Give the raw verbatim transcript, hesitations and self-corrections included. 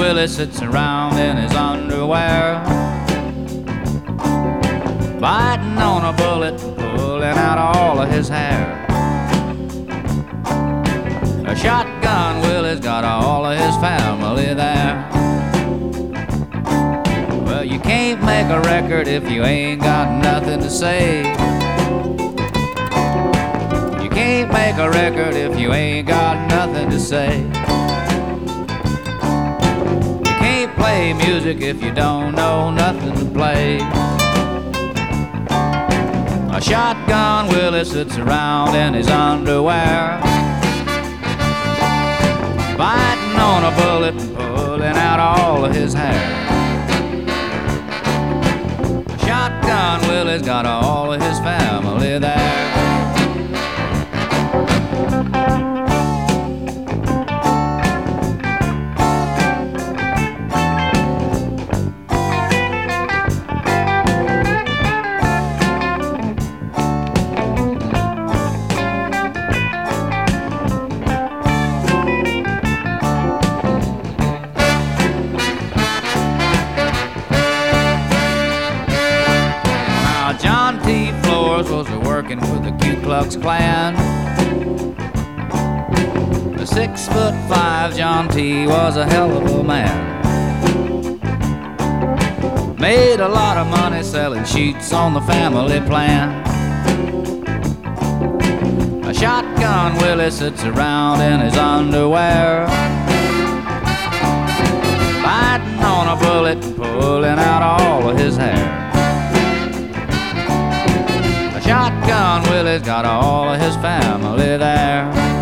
Willie sits around in his underwear, biting on a bullet, pulling out all of his hair. A shotgun Willie's got all of his family there. Well, you can't make a record if you ain't got nothing to say. You can't make a record if you ain't got nothing to say. You can't play music if you don't know nothing to play. A shotgun Willie sits around in his underwear, biting on a bullet and pulling out all of his hair. A shotgun Willie's got all of his family there. John T. Flores was working for the Ku Klux Klan. A six foot five John T. was a hell of a man. Made a lot of money selling sheets on the family plan. A shotgun Willie sits around in his underwear, biting on a bullet and pulling out all of his hair. Shotgun Willie's got all of his family there.